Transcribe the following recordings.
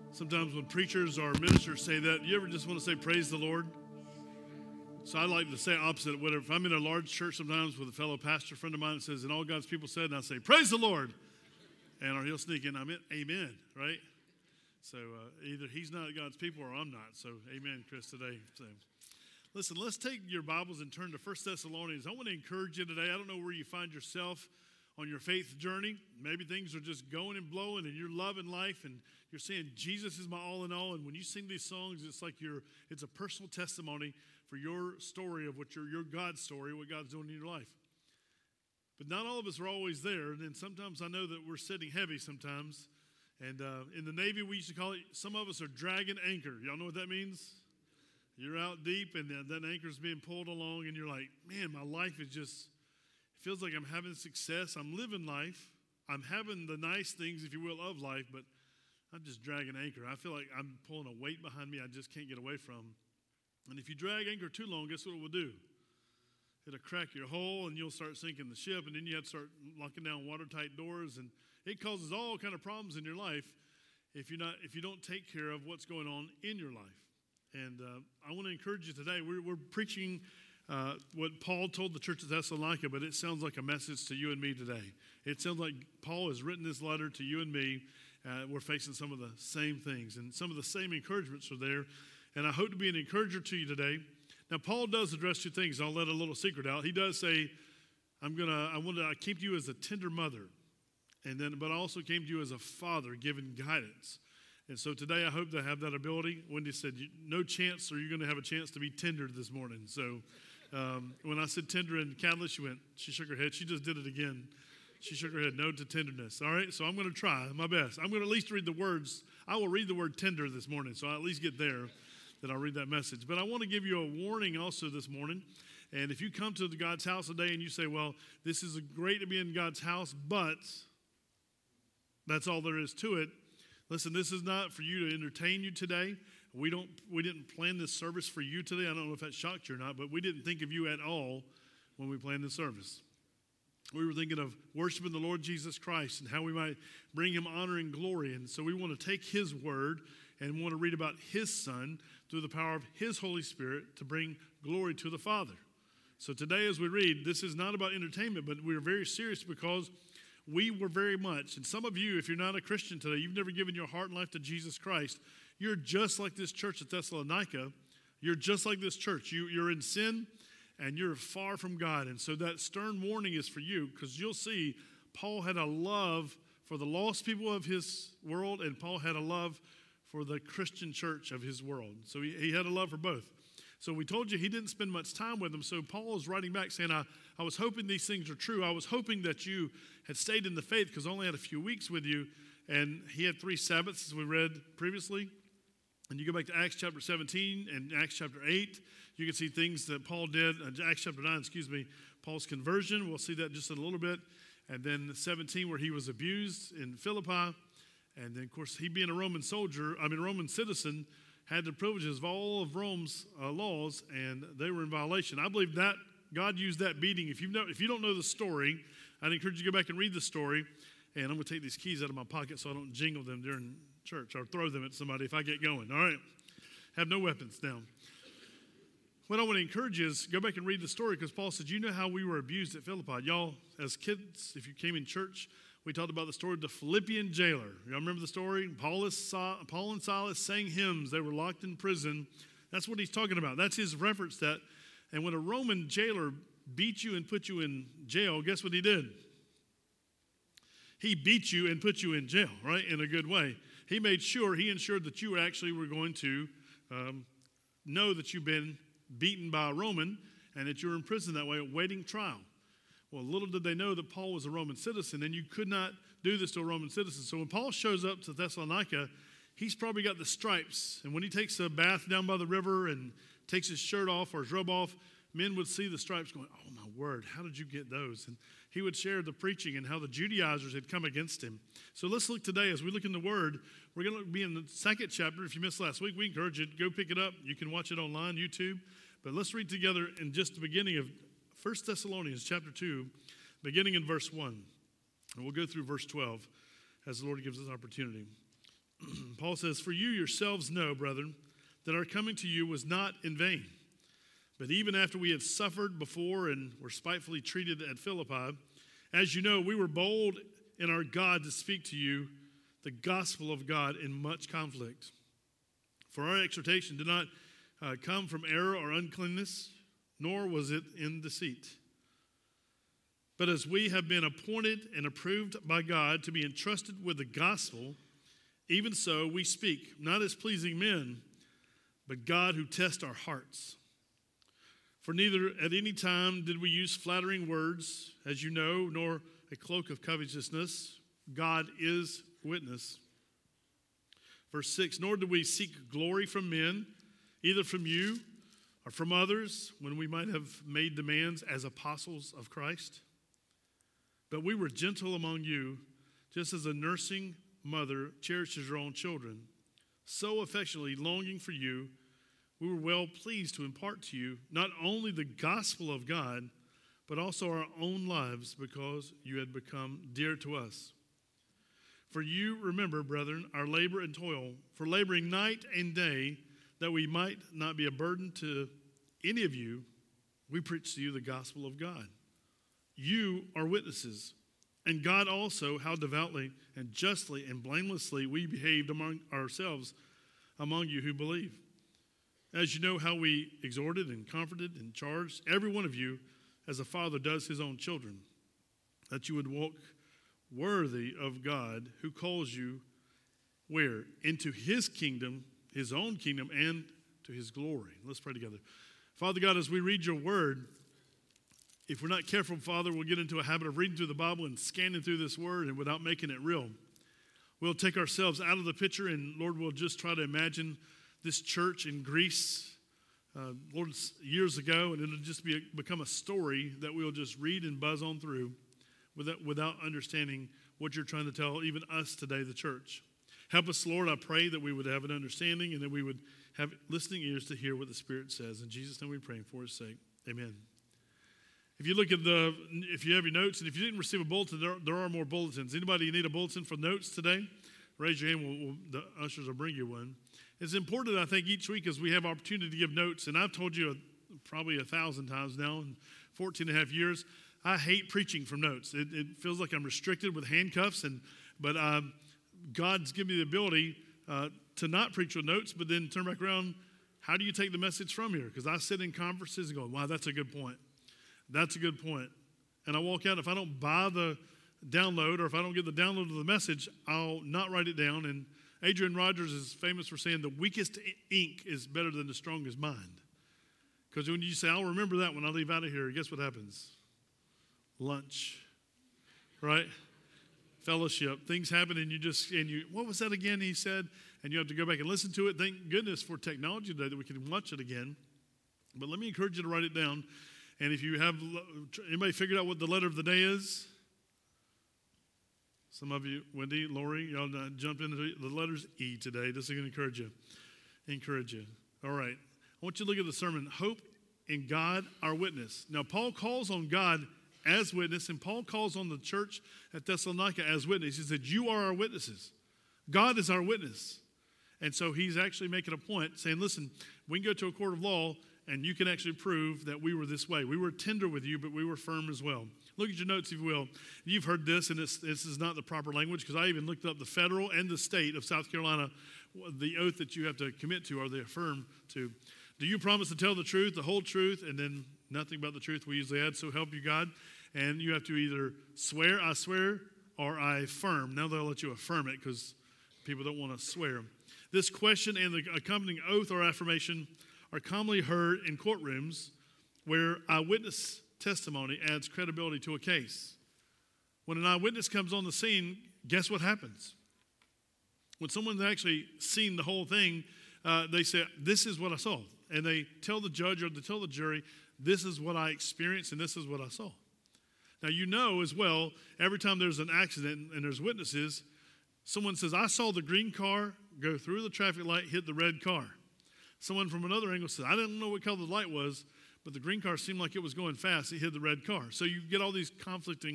Sometimes when preachers or ministers say that, you ever just want to say, praise the Lord? So I like to say opposite. Whatever. If I'm in a large church sometimes with a fellow pastor friend of mine that says, and all God's people said, and I say, praise the Lord. And or he'll sneak in, amen, right? So either he's not God's people or I'm not. So amen, Chris, today. So listen, let's take your Bibles and turn to 1 Thessalonians. I want to encourage you today. I don't know where you find yourself on your faith journey. Maybe things are just going and blowing and you're loving life and you're saying Jesus is my all in all. And when you sing these songs, it's like it's a personal testimony for your story of what your God's story, what God's doing in your life. But not all of us are always there. And sometimes I know that we're sitting heavy sometimes. And in the Navy, we used to call it, some of us are dragging anchor. Y'all know what that means? You're out deep and that anchor's being pulled along and you're like, man, my life is just, it feels like I'm having success. I'm living life. I'm having the nice things, if you will, of life, but I'm just dragging anchor. I feel like I'm pulling a weight behind me I just can't get away from. And if you drag anchor too long, guess what it will do? It'll crack your hull and you'll start sinking the ship, and then you have to start locking down watertight doors, and it causes all kind of problems in your life if you don't take care of what's going on in your life. And I want to encourage you today. We're preaching what Paul told the church of Thessalonica, but it sounds like a message to you and me today. It sounds like Paul has written this letter to you and me. We're facing some of the same things, and some of the same encouragements are there. And I hope to be an encourager to you today. Now, Paul does address two things. I'll let a little secret out. He does say, I came to you as a tender mother, but I also came to you as a father, giving guidance. And so today I hope to have that ability. Wendy said, no chance are you going to have a chance to be tender this morning. So when I said tender in Catalyst, she shook her head. She just did it again. She shook her head, no to tenderness. All right, so I'm going to try my best. I'm going to at least read the words. I will read the word tender this morning, so I'll at least get there, that I'll read that message. But I want to give you a warning also this morning. And if you come to God's house today and you say, well, this is great to be in God's house, but that's all there is to it. Listen, this is not for you to entertain you today. We didn't plan this service for you today. I don't know if that shocked you or not, but we didn't think of you at all when we planned this service. We were thinking of worshiping the Lord Jesus Christ and how we might bring him honor and glory. And so we want to take his word and want to read about his Son through the power of his Holy Spirit to bring glory to the Father. So today as we read, this is not about entertainment, but we are very serious because we were very much, and some of you, if you're not a Christian today, you've never given your heart and life to Jesus Christ, you're just like this church at Thessalonica. You're just like this church. You're in sin and you're far from God. And so that stern warning is for you, because you'll see Paul had a love for the lost people of his world, and Paul had a love for the Christian church of his world. So he had a love for both. So we told you he didn't spend much time with them. So Paul is writing back saying, I was hoping these things are true. I was hoping that you had stayed in the faith, because I only had a few weeks with you. And he had 3 Sabbaths, as we read previously. And you go back to Acts chapter 17 and Acts chapter 8. You can see things that Paul did. Acts chapter 9, Paul's conversion. We'll see that just in a little bit. And then 17, where he was abused in Philippi. And then, of course, he being a Roman citizen, had the privileges of all of Rome's laws, and they were in violation. I believe that God used that beating. If you don't know the story, I'd encourage you to go back and read the story. And I'm going to take these keys out of my pocket so I don't jingle them during church or throw them at somebody if I get going. All right? Have no weapons now. What I want to encourage you is go back and read the story, because Paul said, you know how we were abused at Philippi. Y'all, as kids, if you came in church, we talked about the story of the Philippian jailer. Y'all remember the story? Paul and Silas sang hymns. They were locked in prison. That's what he's talking about. That's his reference that. And when a Roman jailer beat you and put you in jail, guess what he did? He beat you and put you in jail, right, in a good way. He ensured that you actually were going to know that you've been beaten by a Roman and that you're in prison that way awaiting trial. Well, little did they know that Paul was a Roman citizen, and you could not do this to a Roman citizen. So when Paul shows up to Thessalonica, he's probably got the stripes. And when he takes a bath down by the river and takes his shirt off or his robe off, men would see the stripes going, oh, my word, how did you get those? And he would share the preaching and how the Judaizers had come against him. So let's look today, as we look in the Word, we're going to be in the 2nd chapter. If you missed last week, we encourage you to go pick it up. You can watch it online, YouTube. But let's read together in just the beginning of 1 Thessalonians chapter 2, beginning in verse 1. And we'll go through verse 12 as the Lord gives us an opportunity. Paul says, "For you yourselves know, brethren, that our coming to you was not in vain. But even after we had suffered before and were spitefully treated at Philippi, as you know, we were bold in our God to speak to you the gospel of God in much conflict. For our exhortation did not come from error or uncleanness, nor was it in deceit. But as we have been appointed and approved by God to be entrusted with the gospel, even so we speak, not as pleasing men, but God who tests our hearts. For neither at any time did we use flattering words, as you know, nor a cloak of covetousness. God is witness." Verse 6, "Nor did we seek glory from men, either from you or from others, when we might have made demands as apostles of Christ. But we were gentle among you, just as a nursing mother cherishes her own children. So affectionately longing for you, we were well pleased to impart to you not only the gospel of God, but also our own lives, because you had become dear to us. For you remember, brethren, our labor and toil, for laboring night and day, that we might not be a burden to any of you, we preach to you the gospel of God. You are witnesses, and God also, how devoutly and justly and blamelessly we behaved among ourselves, among you who believe. As you know how we exhorted and comforted and charged every one of you as a father does his own children, that you would walk worthy of God who calls you where? Into his kingdom, his own kingdom, and to his glory." Let's pray together. Father God, as we read your word, if we're not careful, Father, we'll get into a habit of reading through the Bible and scanning through this word and without making it real. We'll take ourselves out of the picture, and Lord, we'll just try to imagine this church in Greece, Lord, years ago, and it'll just become a story that we'll just read and buzz on through without understanding what you're trying to tell even us today, the church. Help us, Lord, I pray that we would have an understanding and that we would have listening ears to hear what the Spirit says. In Jesus' name we pray, for his sake. Amen. If you look at if you have your notes, and if you didn't receive a bulletin, there are more bulletins. Anybody need a bulletin for notes today? Raise your hand. The ushers will bring you one. It's important, I think, each week as we have opportunity to give notes, and I've told you probably 1,000 times now in 14 and a half years, I hate preaching from notes. It feels like I'm restricted with handcuffs, but God's given me the ability to not preach with notes, but then turn back around. How do you take the message from here? Because I sit in conferences and go, wow, that's a good point. That's a good point. And I walk out. If I don't buy the download, or if I don't get the download of the message, I'll not write it down. And Adrian Rogers is famous for saying the weakest ink is better than the strongest mind. Because when you say, I'll remember that when I leave out of here, guess what happens? Lunch, right? Fellowship. Things happen and you, what was that again he said? And you have to go back and listen to it. Thank goodness for technology today that we can watch it again. But let me encourage you to write it down. And if you have, anybody figured out what the letter of the day is? Some of you, Wendy, Lori, y'all jumped into the letters E today. This is going to encourage you. All right. I want you to look at the sermon, Hope in God, Our Witness. Now, Paul calls on God as witness, and Paul calls on the church at Thessalonica as witness. He said, you are our witnesses. God is our witness. And so he's actually making a point saying, listen, we can go to a court of law and you can actually prove that we were this way. We were tender with you, but we were firm as well. Look at your notes, if you will. You've heard this, and this is not the proper language, because I even looked up the federal and the state of South Carolina, the oath that you have to commit to or they affirm to. Do you promise to tell the truth, the whole truth, and then nothing but the truth? We usually add, so help you God. And you have to either swear, I swear, or I affirm. Now they'll let you affirm it because people don't want to swear. This question and the accompanying oath or affirmation are commonly heard in courtrooms where eyewitness testimony adds credibility to a case. When an eyewitness comes on the scene, guess what happens? When someone's actually seen the whole thing, they say, this is what I saw. And they tell the judge or they tell the jury, this is what I experienced and this is what I saw. Now, you know as well, every time there's an accident and there's witnesses, someone says, I saw the green car go through the traffic light, hit the red car. Someone from another angle says, I didn't know what color the light was, but the green car seemed like it was going fast. It hit the red car. So you get all these conflicting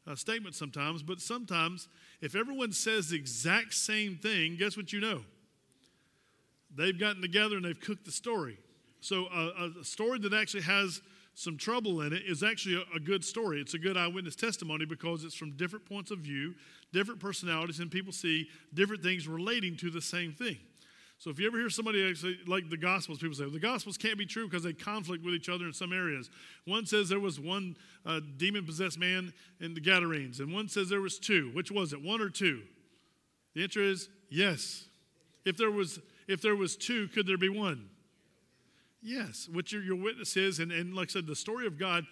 statement sometimes, but sometimes if everyone says the exact same thing, guess what you know? They've gotten together and they've cooked the story. So a story that actually has some trouble in it is actually a good story. It's a good eyewitness testimony because it's from different points of view, different personalities, and people see different things relating to the same thing. So if you ever hear somebody actually, like the Gospels, people say, well, the Gospels can't be true because they conflict with each other in some areas. One says there was one demon-possessed man in the Gadarenes, and one says there was two. Which was it, one or two? The answer is yes. If there was two, could there be one? Yes, what your witness is, and like I said, the story of God,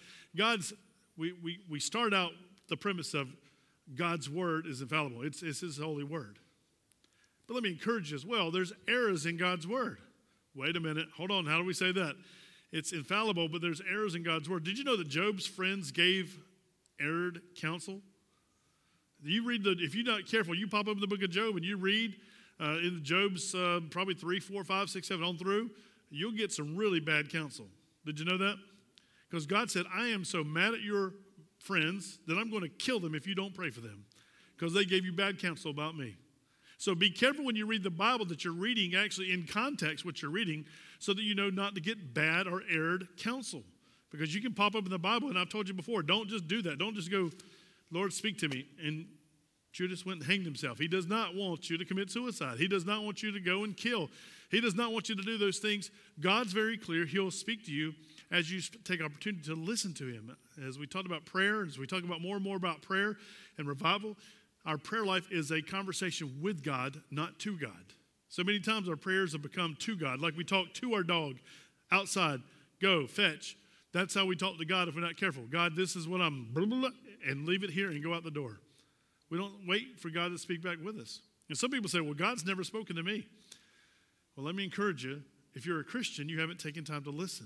we start out the premise of God's word is infallible. It's his holy word. But let me encourage you as well, there's errors in God's word. Wait a minute, hold on, how do we say that? It's infallible, but there's errors in God's word. Did you know that Job's friends gave erred counsel? You read if you're not careful, you pop up in the book of Job and you read in Job's probably 3, 4, 5, 6, 7 on through, you'll get some really bad counsel. Did you know that? Because God said, I am so mad at your friends that I'm going to kill them if you don't pray for them because they gave you bad counsel about me. So be careful when you read the Bible that you're reading actually in context what you're reading so that you know not to get bad or erred counsel. Because you can pop up in the Bible, and I've told you before, don't just do that. Don't just go, Lord, speak to me. And Judas went and hanged himself. He does not want you to commit suicide. He does not want you to go and kill. He does not want you to do those things. God's very clear. He'll speak to you as you take opportunity to listen to him. As we talked about prayer, as we talk about more and more about prayer and revival, our prayer life is a conversation with God, not to God. So many times our prayers have become to God. Like we talk to our dog outside, go, fetch. That's how we talk to God if we're not careful. God, this is what I'm, blah, blah, blah, and leave it here and go out the door. We don't wait for God to speak back with us. And some people say, well, God's never spoken to me. Well, let me encourage you. If you're a Christian, you haven't taken time to listen.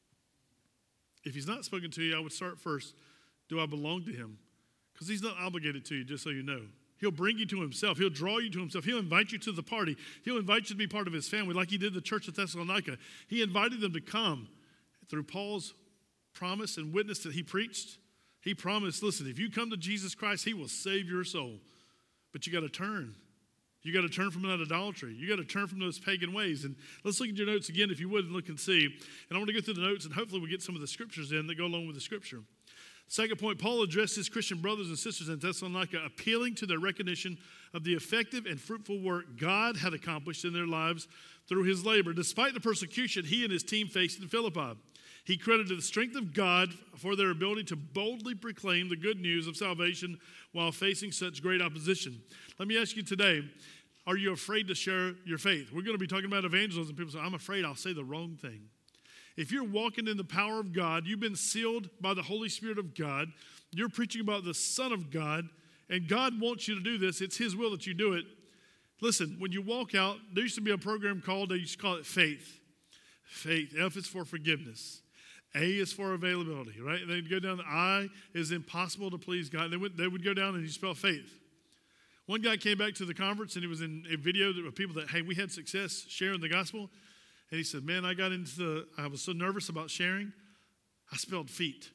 If he's not spoken to you, I would start first, do I belong to him? Because he's not obligated to you, just so you know. He'll bring you to himself. He'll draw you to himself. He'll invite you to the party. He'll invite you to be part of his family like he did the church of Thessalonica. He invited them to come through Paul's promise and witness that he preached. He promised, listen, if you come to Jesus Christ, he will save your soul. But you got to turn. You got to turn from that idolatry. You got to turn from those pagan ways. And let's look at your notes again, if you would, and look and see. And I want to go through the notes, and hopefully we'll get some of the scriptures in that go along with the scripture. Second point, Paul addressed his Christian brothers and sisters in Thessalonica, appealing to their recognition of the effective and fruitful work God had accomplished in their lives through his labor, despite the persecution he and his team faced in Philippi. He credited the strength of God for their ability to boldly proclaim the good news of salvation while facing such great opposition. Let me ask you today, are you afraid to share your faith? We're going to be talking about evangelism. People say, I'm afraid I'll say the wrong thing. If you're walking in the power of God, you've been sealed by the Holy Spirit of God, you're preaching about the Son of God, and God wants you to do this. It's his will that you do it. Listen, when you walk out, there used to be a program called, they used to call it Faith. Faith. F is for forgiveness. A is for availability, right? And they'd go down, the I is impossible to please God. They would go down and you spell faith. One guy came back to the conference and he was in a video of people that, hey, we had success sharing the gospel. And he said, man, I was so nervous about sharing, I spelled feet.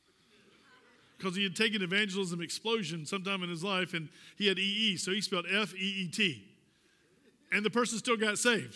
Because he had taken evangelism explosion sometime in his life and he had EE, so he spelled F-E-E-T. And the person still got saved.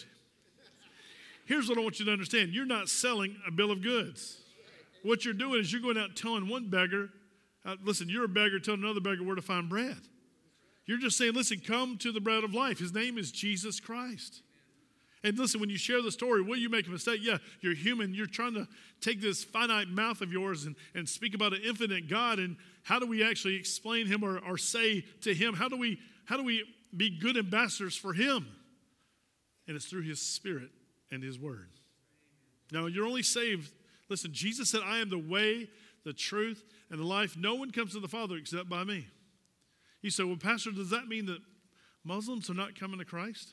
Here's what I want you to understand. You're not selling a bill of goods. What you're doing is you're going out telling one beggar, listen, you're a beggar telling another beggar where to find bread. You're just saying, listen, come to the bread of life. His name is Jesus Christ. And listen, when you share the story, will you make a mistake? Yeah, you're human. You're trying to take this finite mouth of yours and speak about an infinite God. And how do we actually explain him or say to him, how do we be good ambassadors for him? And it's through his Spirit and his word. Now, you're only saved. Listen, Jesus said, I am the way, the truth, and the life. No one comes to the Father except by me. You say, well, Pastor, does that mean that Muslims are not coming to Christ?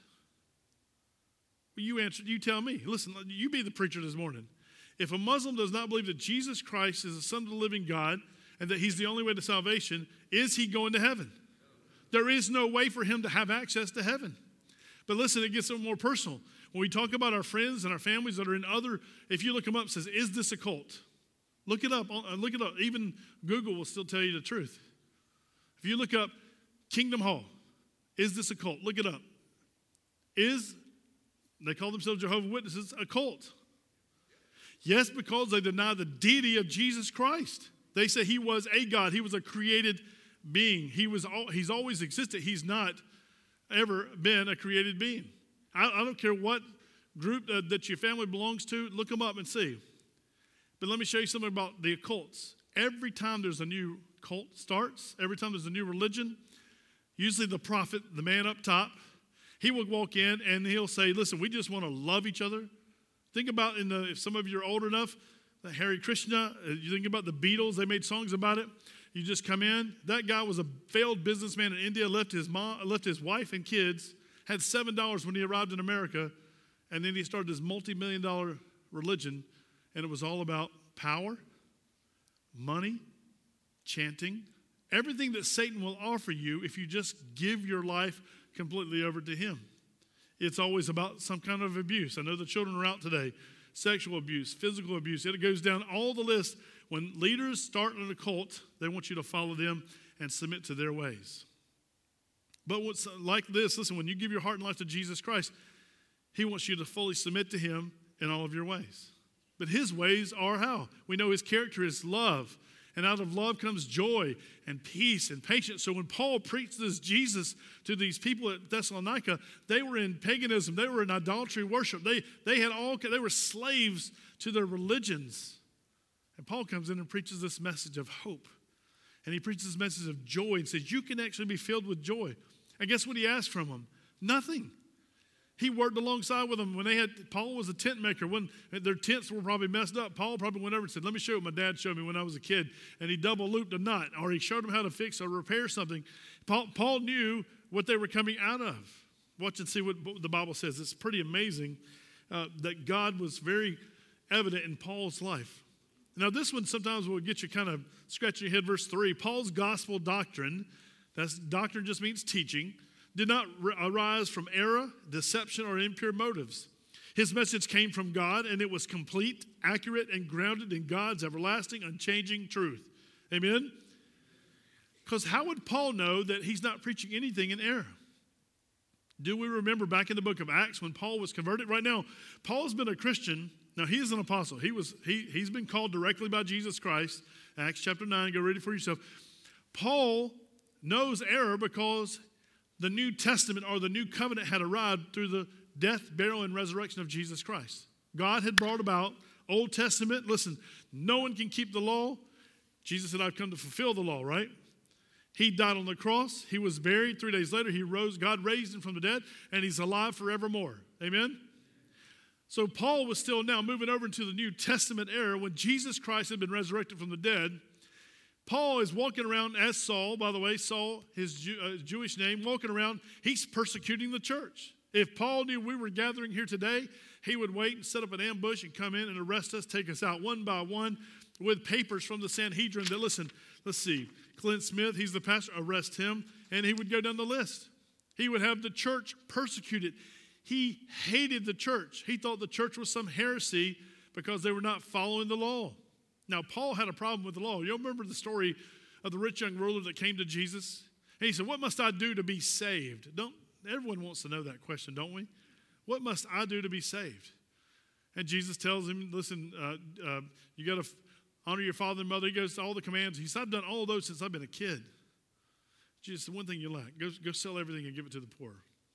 Well, you tell me. Listen, you be the preacher this morning. If a Muslim does not believe that Jesus Christ is the Son of the living God and that he's the only way to salvation, is he going to heaven? There is no way for him to have access to heaven. But listen, it gets a little more personal. When we talk about our friends and our families that are in other, if you look them up, it says, is this a cult? Look it up. Look it up. Even Google will still tell you the truth. If you look up Kingdom Hall, is this a cult? Look it up. They call themselves Jehovah's Witnesses, a cult? Yes, because they deny the deity of Jesus Christ. They say he was a God. He was a created being. He's always existed. He's not ever been a created being. I don't care what group that your family belongs to. Look them up and see. But let me show you something about the occults. Every time there's a new cult starts, every time there's a new religion, usually the prophet, the man up top, he will walk in and he'll say, listen, we just want to love each other. Think about if some of you are old enough, Hare Krishna, you think about the Beatles, they made songs about it. You just come in. That guy was a failed businessman in India, left his wife and kids, had $7 when he arrived in America, and then he started this multi-million-dollar religion, and it was all about power, money, chanting, everything that Satan will offer you if you just give your life completely over to him. It's always about some kind of abuse. I know the children are out today. Sexual abuse, physical abuse. It goes down all the list. When leaders start in a cult, they want you to follow them and submit to their ways. But what's like this, listen, when you give your heart and life to Jesus Christ, he wants you to fully submit to him in all of your ways. But his ways are how? We know his character is love. And out of love comes joy and peace and patience. So when Paul preached this Jesus to these people at Thessalonica, they were in paganism. They were in idolatry worship. They were slaves to their religions. And Paul comes in and preaches this message of hope. And he preaches this message of joy and says, you can actually be filled with joy. And guess what he asked from them? Nothing. He worked alongside with them when Paul was a tent maker. When their tents were probably messed up, Paul probably went over and said, let me show you what my dad showed me when I was a kid. And he double looped a knot, or he showed them how to fix or repair something. Paul knew what they were coming out of. Watch and see what the Bible says. It's pretty amazing that God was very evident in Paul's life. Now this one sometimes will get you kind of scratching your head. Verse 3, Paul's gospel doctrine, doctrine just means teaching, did not arise from error, deception, or impure motives. His message came from God, and it was complete, accurate, and grounded in God's everlasting, unchanging truth. Amen? Because how would Paul know that he's not preaching anything in error? Do we remember back in the book of Acts when Paul was converted? Right now, Paul's been a Christian. Now, he is an apostle. He's been called directly by Jesus Christ. Acts chapter 9, go read it for yourself. Paul knows error because the New Testament or the New Covenant had arrived through the death, burial, and resurrection of Jesus Christ. God had brought about Old Testament. Listen, no one can keep the law. Jesus said, I've come to fulfill the law, right? He died on the cross. He was buried. 3 days later, he rose. God raised him from the dead, and he's alive forevermore. Amen? So Paul was still now moving over into the New Testament era when Jesus Christ had been resurrected from the dead. Paul is walking around as Saul, by the way, Saul, his Jewish name, walking around. He's persecuting the church. If Paul knew we were gathering here today, he would wait and set up an ambush and come in and arrest us, take us out one by one with papers from the Sanhedrin that, listen, let's see, Clint Smith, he's the pastor, arrest him, and he would go down the list. He would have the church persecuted. He hated the church. He thought the church was some heresy because they were not following the law. Now, Paul had a problem with the law. You remember the story of the rich young ruler that came to Jesus? And he said, what must I do to be saved? Everyone wants to know that question, don't we? What must I do to be saved? And Jesus tells him, listen, you got to honor your father and mother. He goes to all the commands. He said, I've done all those since I've been a kid. Jesus, the one thing you lack, go sell everything and give it to the poor.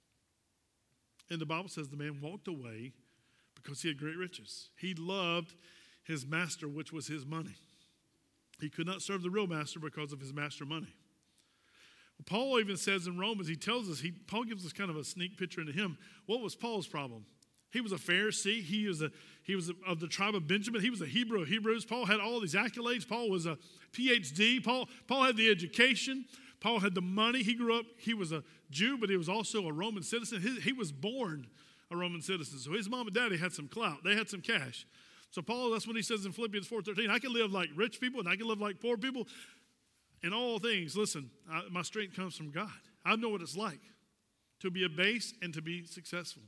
And the Bible says the man walked away because he had great riches. He loved his master, which was his money. He could not serve the real master because of his master money. Well, Paul even says in Romans, he tells us, Paul gives us kind of a sneak picture into him. What was Paul's problem? He was a Pharisee. He was of the tribe of Benjamin. He was a Hebrew of Hebrews. Paul had all these accolades. Paul was a PhD. Paul had the education. Paul had the money. He grew up, he was a Jew, but he was also a Roman citizen. He was born a Roman citizen. So his mom and daddy had some clout. They had some cash. So Paul, that's what he says in Philippians 4:13. I can live like rich people and I can live like poor people. In all things, listen, my strength comes from God. I know what it's like to be abased and to be successful.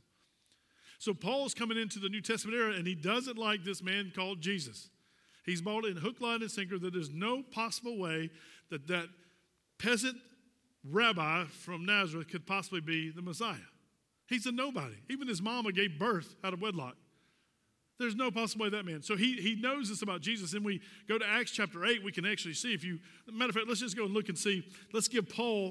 So Paul's coming into the New Testament era, and he doesn't like this man called Jesus. He's bought it in hook, line, and sinker that there's no possible way that peasant rabbi from Nazareth could possibly be the Messiah. He's a nobody. Even his mama gave birth out of wedlock. There's no possible way that man. So he knows this about Jesus. And we go to Acts chapter 8, we can actually see matter of fact, let's just go and look and see. Let's give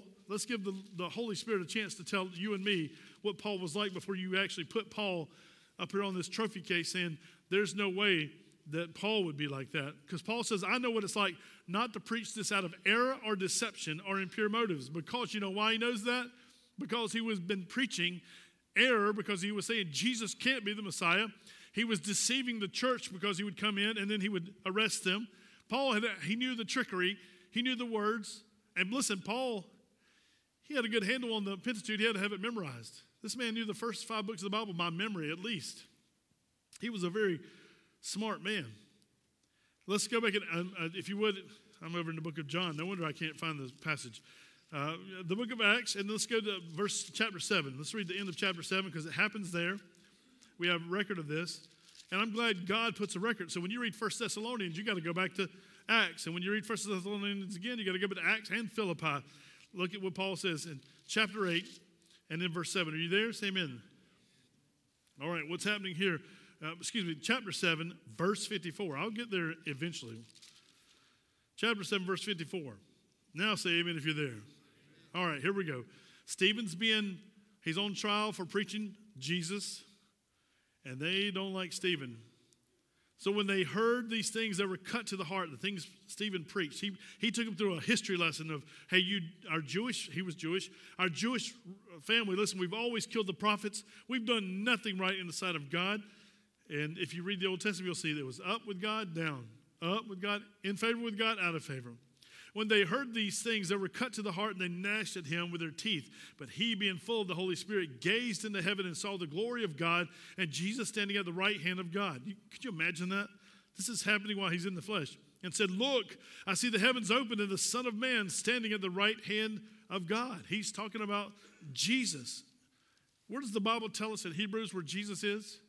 the Holy Spirit a chance to tell you and me what Paul was like before you actually put Paul up here on this trophy case saying there's no way that Paul would be like that. Because Paul says, I know what it's like not to preach this out of error or deception or impure motives. Because you know why he knows that? Because he was been preaching error because he was saying Jesus can't be the Messiah. He was deceiving the church because he would come in and then he would arrest them. He knew the trickery. He knew the words. And listen, Paul, he had a good handle on the Pentateuch. He had to have it memorized. This man knew the first 5 books of the Bible by memory at least. He was a very smart man. Let's go back and, if you would, I'm over in the book of John. No wonder I can't find the passage. The book of Acts, and let's go to chapter 7. Let's read the end of chapter 7 because it happens there. We have a record of this. And I'm glad God puts a record. So when you read 1 Thessalonians, you got to go back to Acts. And when you read 1 Thessalonians again, you got to go back to Acts and Philippi. Look at what Paul says in chapter 8 and in verse 7. Are you there? Say amen. All right, what's happening here? Chapter 7, verse 54. I'll get there eventually. Chapter 7, verse 54. Now say amen if you're there. All right, here we go. Stephen's he's on trial for preaching Jesus, and they don't like Stephen. So when they heard these things, they were cut to the heart, the things Stephen preached. He took them through a history lesson of, hey, you are Jewish. He was Jewish. Our Jewish family, listen, we've always killed the prophets. We've done nothing right in the sight of God. And if you read the Old Testament, you'll see that it was up with God, down. Up with God, in favor with God, out of favor. When they heard these things, they were cut to the heart, and they gnashed at him with their teeth. But he, being full of the Holy Spirit, gazed into heaven and saw the glory of God and Jesus standing at the right hand of God. Could you imagine that? This is happening while he's in the flesh. And said, look, I see the heavens open and the Son of Man standing at the right hand of God. He's talking about Jesus. Where does the Bible tell us in Hebrews where Jesus is?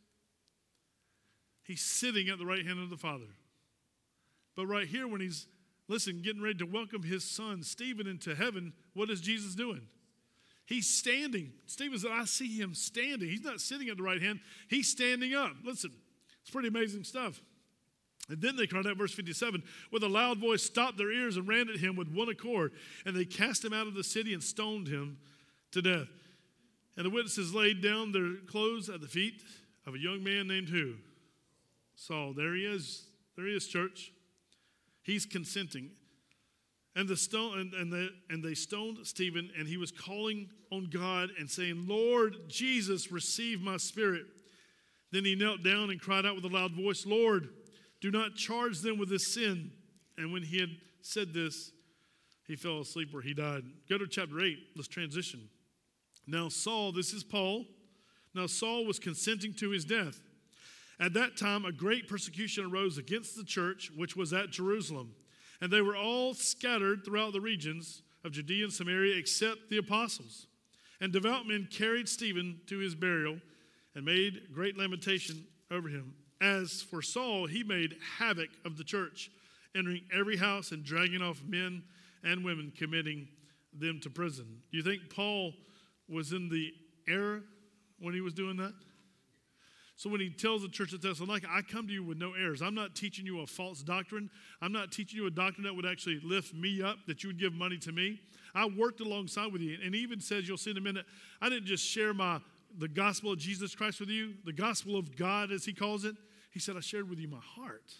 He's sitting at the right hand of the Father. But right here when he's getting ready to welcome his son, Stephen, into heaven, what is Jesus doing? He's standing. Stephen said, I see him standing. He's not sitting at the right hand. He's standing up. Listen, it's pretty amazing stuff. And then they cried out, verse 57, with a loud voice, stopped their ears and ran at him with one accord. And they cast him out of the city and stoned him to death. And the witnesses laid down their clothes at the feet of a young man named who? Saul. There he is. There he is, church. He's consenting. And they stoned Stephen, and he was calling on God and saying, Lord Jesus, receive my spirit. Then he knelt down and cried out with a loud voice, Lord, do not charge them with this sin. And when he had said this, he fell asleep where he died. Go to chapter 8. Let's transition. Now Saul, this is Paul. Now Saul was consenting to his death. At that time, a great persecution arose against the church, which was at Jerusalem. And they were all scattered throughout the regions of Judea and Samaria, except the apostles. And devout men carried Stephen to his burial and made great lamentation over him. As for Saul, he made havoc of the church, entering every house and dragging off men and women, committing them to prison. Do you think Paul was in the error when he was doing that? So when he tells the church at Thessalonica, I come to you with no errors. I'm not teaching you a false doctrine. I'm not teaching you a doctrine that would actually lift me up, that you would give money to me. I worked alongside with you. And he even says, you'll see in a minute, I didn't just share the gospel of Jesus Christ with you, the gospel of God as he calls it. He said, I shared with you my heart.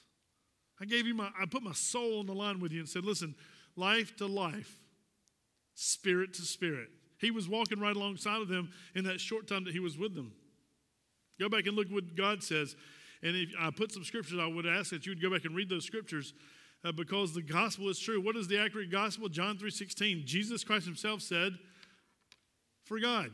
I put my soul on the line with you and said, listen, life to life, spirit to spirit. He was walking right alongside of them in that short time that he was with them. Go back and look what God says. And if I put some scriptures, I would ask that you would go back and read those scriptures because the gospel is true. What is the accurate gospel? John 3:16. Jesus Christ himself said, for God.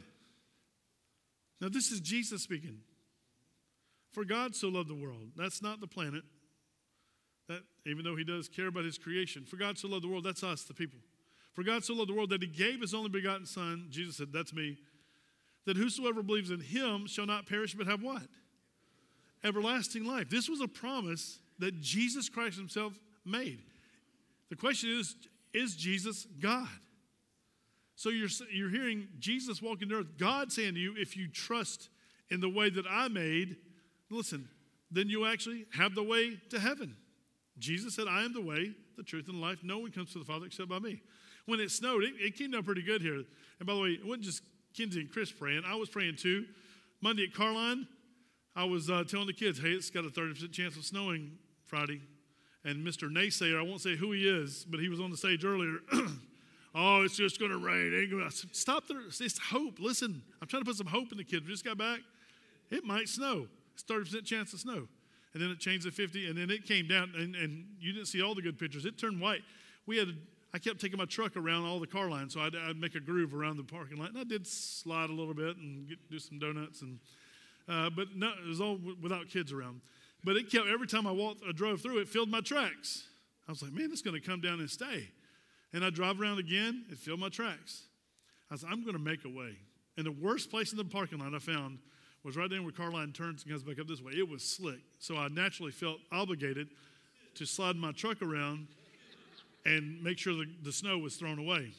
Now this is Jesus speaking. For God so loved the world. That's not the planet. That even though he does care about his creation. For God so loved the world. That's us, the people. For God so loved the world that he gave his only begotten son. Jesus said, that's me. That whosoever believes in him shall not perish but have what? Everlasting life. This was a promise that Jesus Christ himself made. The question is Jesus God? So you're hearing Jesus walking the earth, God saying to you, if you trust in the way that I made, listen, then you'll actually have the way to heaven. Jesus said, I am the way, the truth, and the life. No one comes to the Father except by me. When it snowed, it came down pretty good here. And by the way, it wasn't just Kinsey and Chris praying. I was praying too. Monday at Carline, I was telling the kids, hey, it's got a 30% chance of snowing Friday. And Mr. Naysayer, I won't say who he is, but he was on the stage earlier. Oh, it's just going to rain. I said, stop there. It's hope. Listen, I'm trying to put some hope in the kids. We just got back. It might snow. It's 30% chance of snow. And then it changed to 50, and then it came down, and you didn't see all the good pictures. It turned white. I kept taking my truck around all the car lines, so I'd make a groove around the parking lot. And I did slide a little bit and do some donuts, but no, it was all without kids around. But it kept, every time I drove through, it filled my tracks. I was like, man, it's going to come down and stay. And I drive around again, it filled my tracks. I said, I'm going to make a way. And the worst place in the parking lot I found was right there where Carline turns and goes back up this way. It was slick. So I naturally felt obligated to slide my truck around and make sure the snow was thrown away.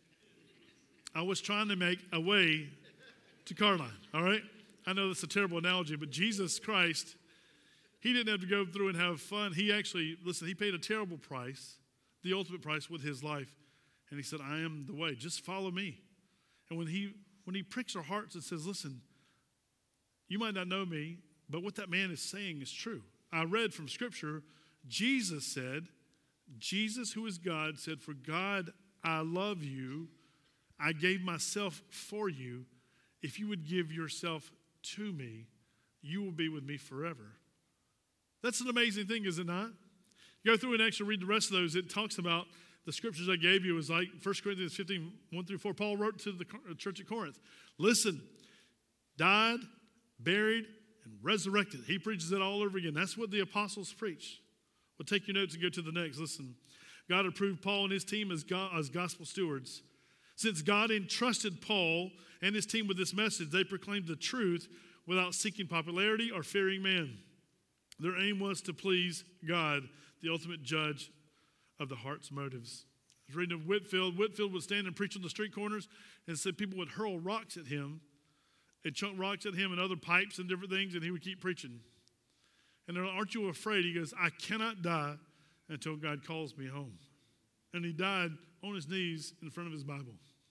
I was trying to make a way to Carline, all right? I know that's a terrible analogy, but Jesus Christ, he didn't have to go through and have fun. He actually, listen, he paid a terrible price, the ultimate price with his life. And he said, I am the way. Just follow me. And when he pricks our hearts and says, listen, you might not know me, but what that man is saying is true. I read from Scripture, Jesus said, Jesus, who is God, said, for God, I love you. I gave myself for you. If you would give yourself to me, you will be with me forever. That's an amazing thing, is it not? You go through and actually read the rest of those. It talks about the scriptures I gave you. Is like 1 Corinthians 15, 1 through 4. Paul wrote to the church at Corinth. Listen, died, buried, and resurrected. He preaches it all over again. That's what the apostles preach. Well, take your notes and go to the next. Listen, God approved Paul and his team as gospel stewards. Since God entrusted Paul and his team with this message, they proclaimed the truth without seeking popularity or fearing man. Their aim was to please God, the ultimate judge of the heart's motives. I was reading of Whitfield. Whitfield would stand and preach on the street corners and said people would hurl rocks at him and chunk rocks at him and other pipes and different things, and he would keep preaching. And they're like, aren't you afraid? He goes, I cannot die until God calls me home. And he died on his knees in front of his Bible.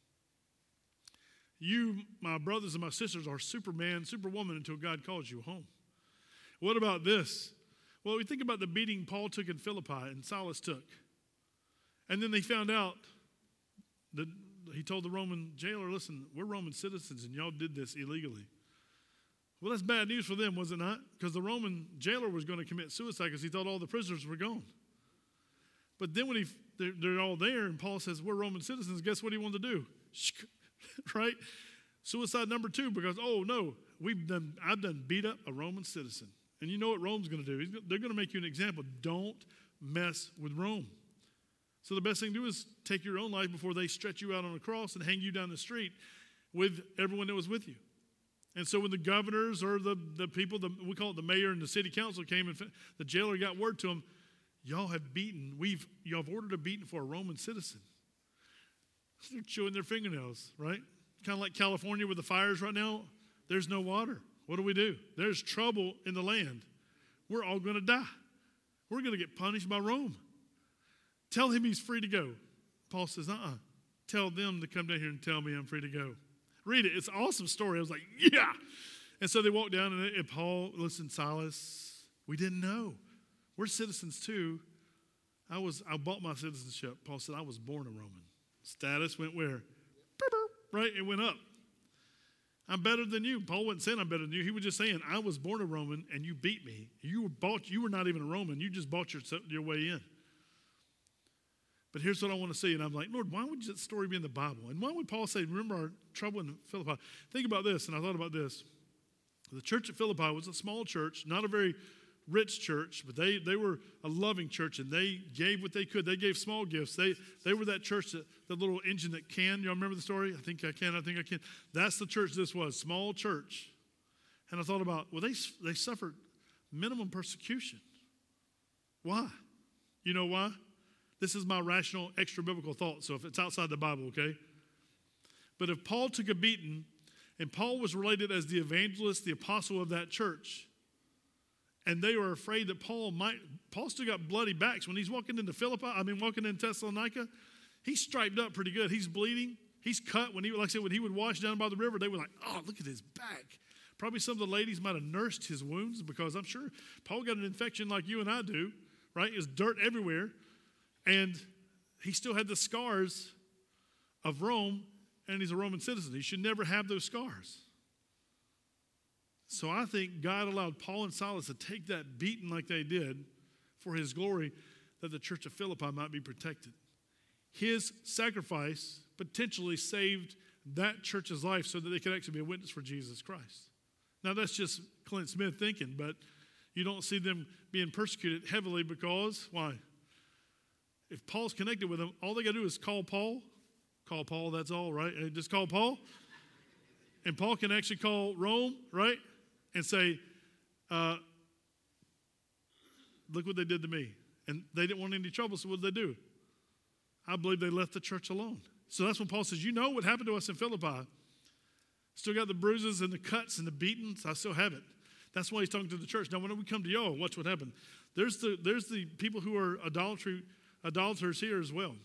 You, my brothers and my sisters, are Superman, Superwoman until God calls you home. What about this? Well, we think about the beating Paul took in Philippi and Silas took. And then they found out that he told the Roman jailer, listen, we're Roman citizens and y'all did this illegally. Well, that's bad news for them, was it not? Because the Roman jailer was going to commit suicide because he thought all the prisoners were gone. But then when they're all there and Paul says, we're Roman citizens, guess what he wanted to do? Right? Suicide number 2 because, oh no, I've done beat up a Roman citizen. And you know what Rome's going to do? They're going to make you an example. Don't mess with Rome. So the best thing to do is take your own life before they stretch you out on a cross and hang you down the street with everyone that was with you. And so when the governors or the people, we call it the mayor and the city council came and the jailer got word to them, y'all have ordered a beating for a Roman citizen. They're chewing their fingernails, right? Kind of like California with the fires right now. There's no water. What do? There's trouble in the land. We're all going to die. We're going to get punished by Rome. Tell him he's free to go. Paul says, Tell them to come down here and tell me I'm free to go. Read it. It's an awesome story. I was like, yeah. And so they walked down and Paul, listen, Silas, we didn't know. We're citizens too. I bought my citizenship. Paul said, I was born a Roman. Status went where? Right? It went up. I'm better than you. Paul wasn't saying I'm better than you. He was just saying, I was born a Roman and you beat me. You were not even a Roman. You just bought your way in. But here's what I want to see. And I'm like, Lord, why would that story be in the Bible? And why would Paul say, remember our trouble in Philippi? Think about this. And I thought about this. The church at Philippi was a small church, not a very rich church, but they were a loving church, and they gave what they could. They gave small gifts. They were that church, the little engine that can. Y'all remember the story? I think I can. That's the church this was, small church. And I thought about, well, they suffered minimum persecution. Why? You know why? This is my rational, extra-biblical thought, so if it's outside the Bible, okay? But if Paul took a beating, and Paul was related as the evangelist, the apostle of that church, and they were afraid that Paul still got bloody backs. When he's walking into walking in Thessalonica, he's striped up pretty good. He's bleeding. He's cut. When he would wash down by the river, they were like, oh, look at his back. Probably some of the ladies might have nursed his wounds because I'm sure Paul got an infection like you and I do, right? There's dirt everywhere. And he still had the scars of Rome, and he's a Roman citizen. He should never have those scars. So I think God allowed Paul and Silas to take that beating like they did for his glory, that the church of Philippi might be protected. His sacrifice potentially saved that church's life so that they could actually be a witness for Jesus Christ. Now that's just Clint Smith thinking, but you don't see them being persecuted heavily because, why? If Paul's connected with them, all they got to do is call Paul. Call Paul, that's all, right? Just call Paul. And Paul can actually call Rome, right? And say, look what they did to me. And they didn't want any trouble, so what did they do? I believe they left the church alone. So that's when Paul says, you know what happened to us in Philippi. Still got the bruises and the cuts and the beatings. I still have it. That's why he's talking to the church. Now, when we come to y'all, watch what happened. There's the people who are idolaters here as well.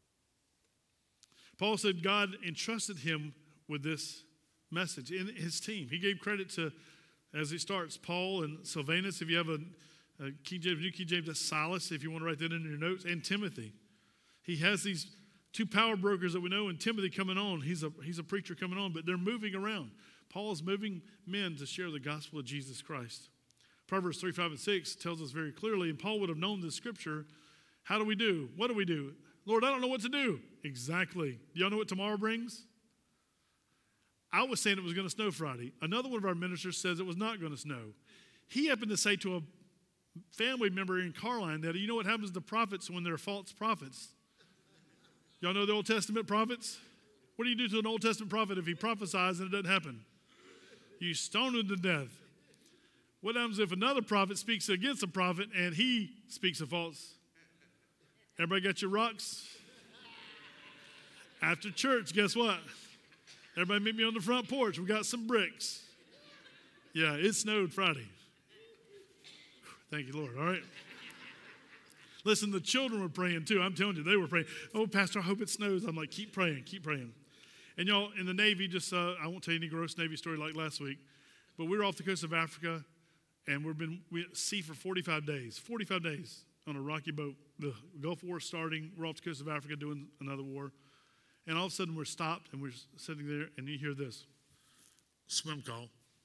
Paul said God entrusted him with this message in his team. He gave credit to, as he starts, Paul and Silvanus. If you have a King James, New King James, that's Silas, if you want to write that in your notes, and Timothy. He has these two power brokers that we know, and Timothy coming on. He's a preacher coming on, but they're moving around. Paul is moving men to share the gospel of Jesus Christ. Proverbs 3, 5, and 6 tells us very clearly, and Paul would have known this scripture. How do we do? What do we do? Lord, I don't know what to do. Exactly. Do y'all know what tomorrow brings? I was saying it was going to snow Friday. Another one of our ministers says it was not going to snow. He happened to say to a family member in Carline that, you know what happens to prophets when they're false prophets? Y'all know the Old Testament prophets? What do you do to an Old Testament prophet if he prophesies and it doesn't happen? You stone him to death. What happens if another prophet speaks against a prophet and he speaks a false? Everybody got your rocks? After church, guess what? Everybody meet me on the front porch. We got some bricks. Yeah, it snowed Friday. Thank you, Lord. All right. Listen, the children were praying too. I'm telling you, they were praying. Oh, Pastor, I hope it snows. I'm like, keep praying, keep praying. And y'all, in the Navy, I won't tell you any gross Navy story like last week, but we were off the coast of Africa, and we at sea for 45 days. 45 days on a rocky boat. The Gulf War starting. We're off the coast of Africa doing another war. And all of a sudden, we're stopped, and we're sitting there, and you hear this swim call.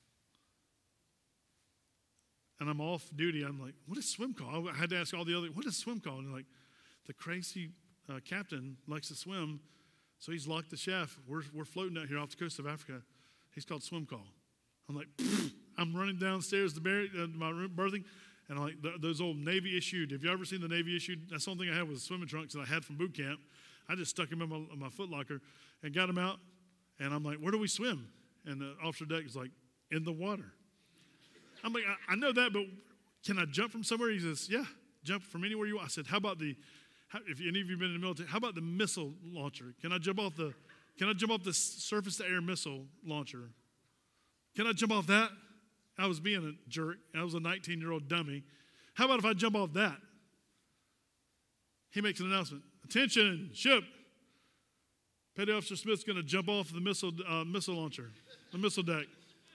And I'm off duty. I'm like, what is swim call? I had to ask all the other, what is swim call? And they're like, the crazy captain likes to swim, so he's locked the shaft. We're floating out here off the coast of Africa. He's called swim call. I'm like, I'm running downstairs to my room, berthing, and I'm like, those old Navy issued. Have you ever seen the Navy issued? That's the only thing I had was swimming trunks that I had from boot camp. I just stuck them in my foot locker and got them out. And I'm like, where do we swim? And the officer deck is like, in the water. I'm like, I know that, but can I jump from somewhere? He says, yeah, jump from anywhere you want. I said, if any of you have been in the military, how about the missile launcher? Can I jump off the surface-to-air missile launcher? Can I jump off that? I was being a jerk. I was a 19-year-old dummy. How about if I jump off that? He makes an announcement. Attention, ship. Petty Officer Smith's going to jump off the missile launcher, the missile deck.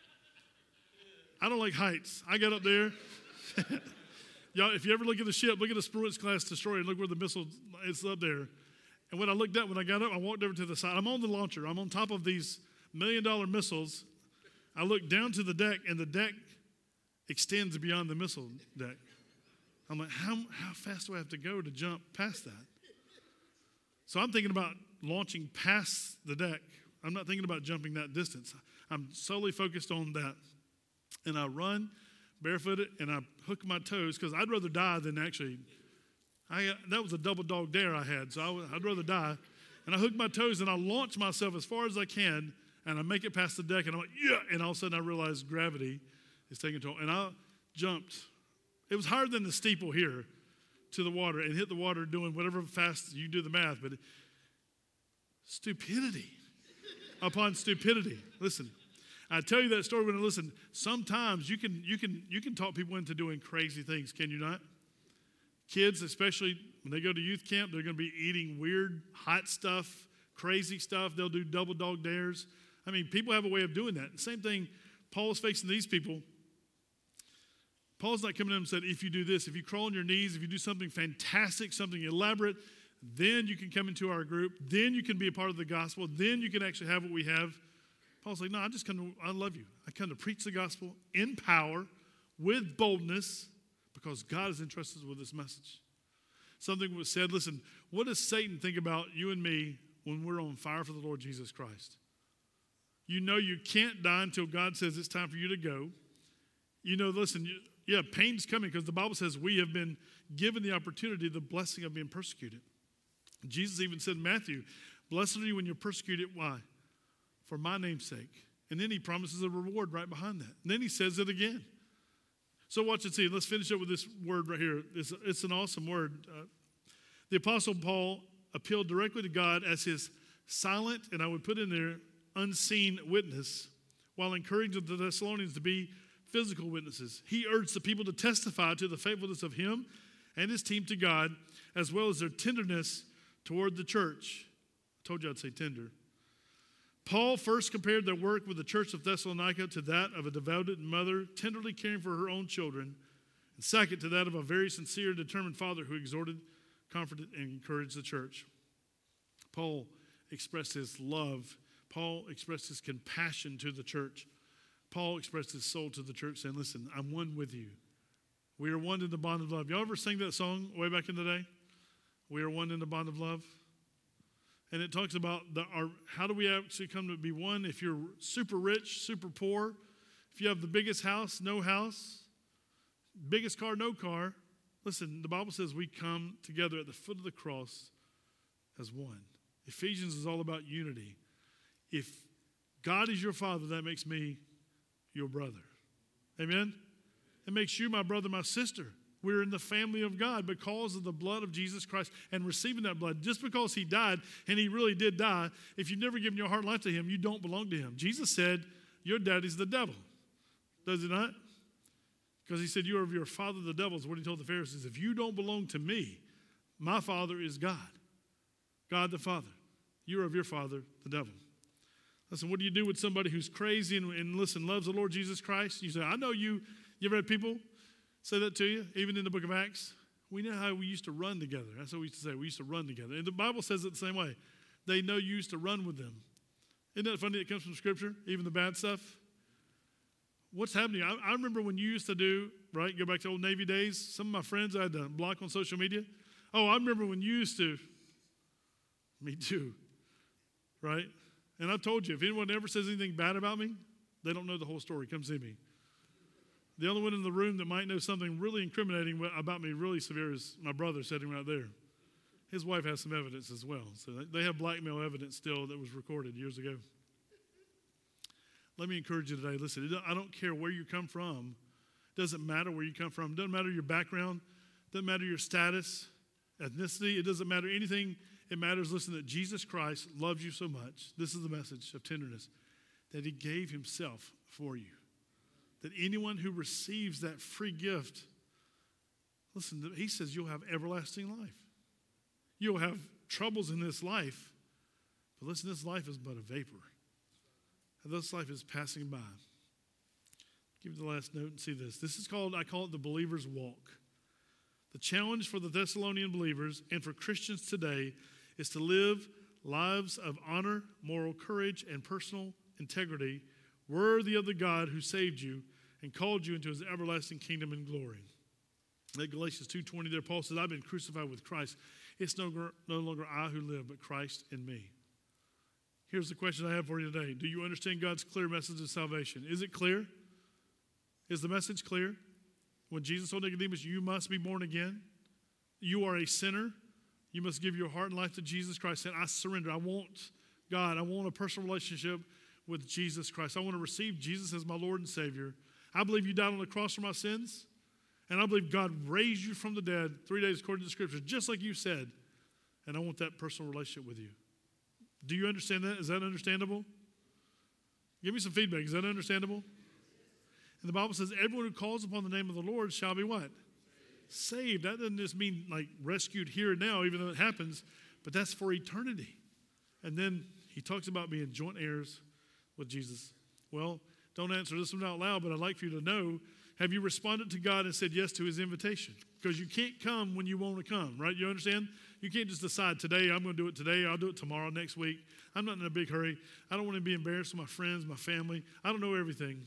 I don't like heights. I got up there. Y'all, if you ever look at the ship, look at the Spruance-class destroyer and look where the missile is up there. And when I looked up, when I got up, I walked over to the side. I'm on the launcher. I'm on top of these $1 million missiles. I look down to the deck, and the deck extends beyond the missile deck. I'm like, how fast do I have to go to jump past that? So I'm thinking about launching past the deck. I'm not thinking about jumping that distance. I'm solely focused on that. And I run barefooted, and I hook my toes, because I'd rather die than actually, that was a double dog dare I had, so I'd rather die. And I hook my toes, and I launch myself as far as I can, and I make it past the deck, and I'm like, yeah, and all of a sudden I realize gravity is taking toll. And I jumped. It was higher than the steeple here to the water, and hit the water doing whatever fast you do the math, but stupidity. upon stupidity. Listen, I tell you that story when I listen. Sometimes you can talk people into doing crazy things, can you not? Kids, especially when they go to youth camp, they're going to be eating weird, hot stuff, crazy stuff. They'll do double dog dares. I mean, people have a way of doing that. Same thing Paul is facing these people. Paul's not coming to them and said, if you do this, if you crawl on your knees, if you do something fantastic, something elaborate, then you can come into our group. Then you can be a part of the gospel. Then you can actually have what we have. Paul's like, no, I love you. I come to preach the gospel in power, with boldness, because God has entrusted us with this message. Something was said, listen, what does Satan think about you and me when we're on fire for the Lord Jesus Christ? You know you can't die until God says it's time for you to go. You know, listen, pain's coming because the Bible says we have been given the opportunity, the blessing of being persecuted. Jesus even said in Matthew, blessed are you when you're persecuted. Why? For my name's sake. And then he promises a reward right behind that. And then he says it again. So watch and see. Let's finish up with this word right here. It's an awesome word. The Apostle Paul appealed directly to God as his silent, and I would put in there, unseen witness, while encouraging the Thessalonians to be physical witnesses. He urged the people to testify to the faithfulness of him and his team to God, as well as their tenderness toward the church. I told you I'd say tender. Paul first compared their work with the church of Thessalonica to that of a devoted mother tenderly caring for her own children, and second to that of a very sincere, determined father who exhorted, comforted, and encouraged the church. Paul expressed his love. Paul expressed his compassion to the church. Paul expressed his soul to the church, saying, listen, I'm one with you. We are one in the bond of love. Y'all ever sing that song way back in the day? We are one in the bond of love. And it talks about how do we actually come to be one? If you're super rich, super poor, if you have the biggest house, no house, biggest car, no car. Listen, the Bible says we come together at the foot of the cross as one. Ephesians is all about unity. If God is your father, that makes me your brother. Amen? It makes you my brother, my sister. We're in the family of God because of the blood of Jesus Christ and receiving that blood. Just because he died, and he really did die, if you've never given your heart and life to him, you don't belong to him. Jesus said, your daddy's the devil. Does he not? Because he said, you are of your father the devil, is what he told the Pharisees. If you don't belong to me, my father is God. God the Father. You're of your father, the devil. Listen, what do you do with somebody who's crazy and listen, loves the Lord Jesus Christ? You say, I know you. You ever had people say that to you, even in the book of Acts? We know how we used to run together. That's what we used to say. We used to run together. And the Bible says it the same way. They know you used to run with them. Isn't that funny? It comes from Scripture, even the bad stuff. What's happening? I remember when you used to do, right, go back to old Navy days. Some of my friends I had to block on social media. Oh, I remember when you used to. Me too, right? And I've told you, if anyone ever says anything bad about me, they don't know the whole story. Come see me. The only one in the room that might know something really incriminating about me, really severe, is my brother sitting right there. His wife has some evidence as well. So they have blackmail evidence still that was recorded years ago. Let me encourage you today. Listen, I don't care where you come from. It doesn't matter where you come from. It doesn't matter your background. It doesn't matter your status, ethnicity. It doesn't matter anything. It matters, listen, that Jesus Christ loves you so much. This is the message of tenderness, that he gave himself for you. That anyone who receives that free gift, listen, he says you'll have everlasting life. You'll have troubles in this life, but listen, this life is but a vapor. And this life is passing by. Give me the last note and see this. This is called, I call it the believer's walk. The challenge for the Thessalonian believers and for Christians today is to live lives of honor, moral courage, and personal integrity worthy of the God who saved you and called you into his everlasting kingdom and glory. At Galatians 2:20 there, Paul says, I've been crucified with Christ. It's no longer I who live, but Christ in me. Here's the question I have for you today. Do you understand God's clear message of salvation? Is it clear? Is the message clear? When Jesus told Nicodemus, you must be born again. You are a sinner. You must give your heart and life to Jesus Christ. And I surrender. I want God. I want a personal relationship with Jesus Christ. I want to receive Jesus as my Lord and Savior. I believe you died on the cross for my sins. And I believe God raised you from the dead 3 days according to the Scriptures, just like you said. And I want that personal relationship with you. Do you understand that? Is that understandable? Give me some feedback. Is that understandable? And the Bible says, everyone who calls upon the name of the Lord shall be what? Saved. That doesn't just mean like rescued here and now, even though it happens, but that's for eternity. And then he talks about being joint heirs with Jesus. Well, don't answer this one out loud, but I'd like for you to know, have you responded to God and said yes to his invitation? Because you can't come when you want to come, right? You understand? You can't just decide today, I'm going to do it today, I'll do it tomorrow, next week. I'm not in a big hurry. I don't want to be embarrassed with my friends, my family. I don't know everything.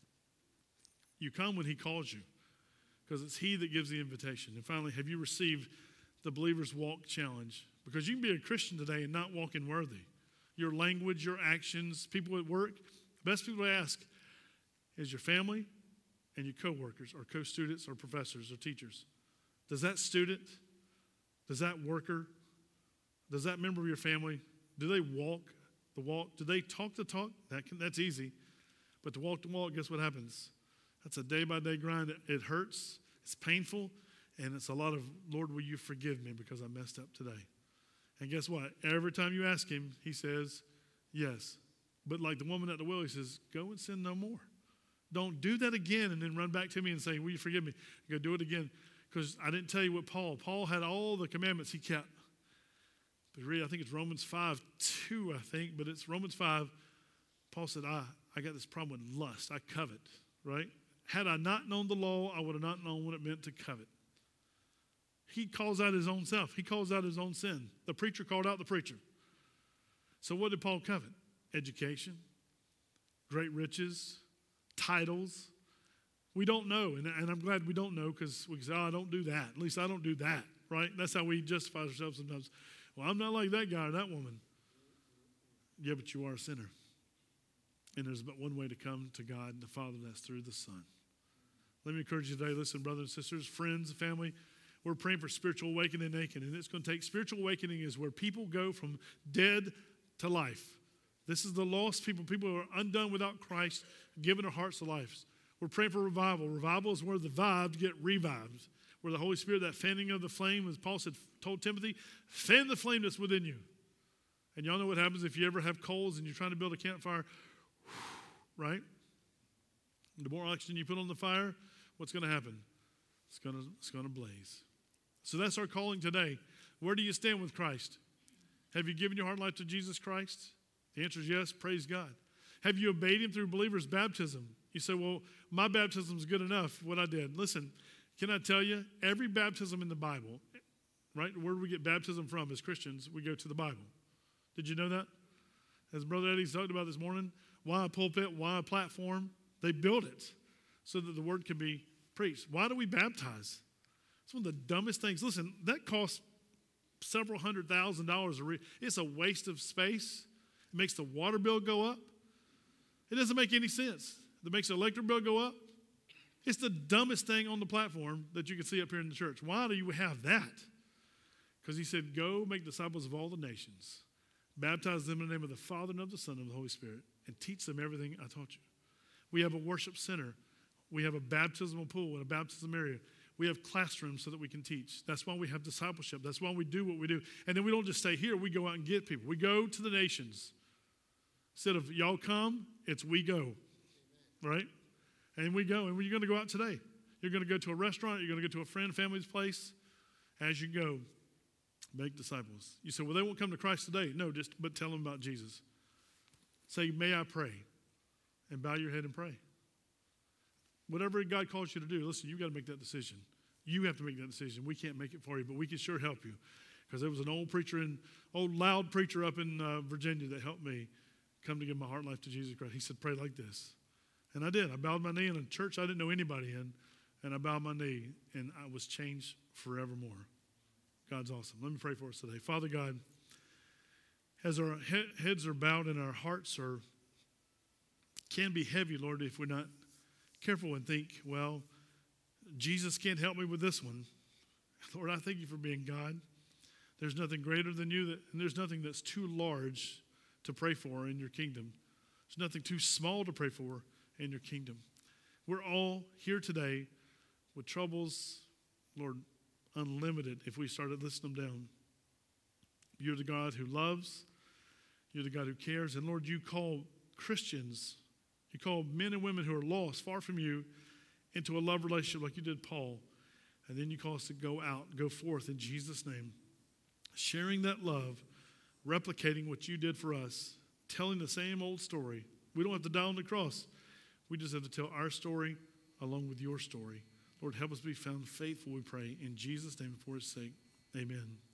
You come when he calls you, because it's he that gives the invitation. And finally, have you received the Believer's Walk Challenge? Because you can be a Christian today and not walking worthy. Your language, your actions, people at work, the best people to ask is your family and your coworkers or co-students or professors or teachers. Does that student, does that worker, does that member of your family, do they walk the walk? Do they talk the talk? That's easy. But to walk the walk, guess what happens? That's a day-by-day grind. It hurts, it's painful, and it's a lot of, Lord, will you forgive me because I messed up today? And guess what? Every time you ask him, he says, yes. But like the woman at the well, he says, go and sin no more. Don't do that again and then run back to me and say, will you forgive me? Go do it again. Because I didn't tell you what Paul had all the commandments he kept. But read, I think it's Romans 5:2, I think, but it's Romans 5. Paul said, I got this problem with lust. I covet, right? Had I not known the law, I would have not known what it meant to covet. He calls out his own self. He calls out his own sin. The preacher called out the preacher. So what did Paul covet? Education, great riches, titles. We don't know, and I'm glad we don't know, because we can say, I don't do that. At least I don't do that, right? That's how we justify ourselves sometimes. Well, I'm not like that guy or that woman. Yeah, but you are a sinner. And there's but one way to come to God, the Father, that's through the Son. Let me encourage you today, listen, brothers and sisters, friends, family, we're praying for spiritual awakening, and it's going to take spiritual awakening is where people go from dead to life. This is the lost people who are undone without Christ, giving their hearts to life. We're praying for revival. Revival is where the vived get revived, where the Holy Spirit, that fanning of the flame, as Paul said, told Timothy, fan the flame that's within you. And y'all know what happens if you ever have coals and you're trying to build a campfire, right? The more oxygen you put on the fire, what's going to happen? It's going to blaze. So that's our calling today. Where do you stand with Christ? Have you given your heart and life to Jesus Christ? The answer is yes. Praise God. Have you obeyed him through believer's baptism? You say, well, my baptism is good enough, what I did. Listen, can I tell you, every baptism in the Bible, right, where do we get baptism from as Christians? We go to the Bible. Did you know that? As Brother Eddie's talked about this morning, why a pulpit, why a platform? They built it so that the word can be preached. Why do we baptize? It's one of the dumbest things. Listen, that costs several $100,000. It's a waste of space. It makes the water bill go up. It doesn't make any sense. It makes the electric bill go up. It's the dumbest thing on the platform that you can see up here in the church. Why do you have that? Because he said, go make disciples of all the nations. Baptize them in the name of the Father and of the Son and of the Holy Spirit, and teach them everything I taught you. We have a worship center. We have a baptismal pool and a baptism area. We have classrooms so that we can teach. That's why we have discipleship. That's why we do what we do. And then we don't just stay here. We go out and get people. We go to the nations. Instead of y'all come, it's we go. Right? And we go. And you're going to go out today. You're going to go to a restaurant. You're going to go to a friend, family's place. As you go, make disciples. You say, well, they won't come to Christ today. No, but tell them about Jesus. Say, may I pray? And bow your head and pray. Whatever God calls you to do, listen, you've got to make that decision. You have to make that decision. We can't make it for you, but we can sure help you. Because there was an old loud preacher up in Virginia that helped me come to give my heart and life to Jesus Christ. He said, pray like this. And I did. I bowed my knee in a church I didn't know anybody in, and I bowed my knee, and I was changed forevermore. God's awesome. Let me pray for us today. Father God, as our heads are bowed and our hearts can be heavy, Lord, if we're not careful and think, well, Jesus can't help me with this one. Lord, I thank you for being God. There's nothing greater than you, and there's nothing that's too large to pray for in your kingdom. There's nothing too small to pray for in your kingdom. We're all here today with troubles, Lord, unlimited if we started listing them down. You're the God who loves. You're the God who cares. And Lord, you call Christians You call men and women who are lost, far from you, into a love relationship like you did Paul. And then you call us to go out, go forth in Jesus' name, sharing that love, replicating what you did for us, telling the same old story. We don't have to die on the cross. We just have to tell our story along with your story. Lord, help us be found faithful, we pray. In Jesus' name, for his sake, amen.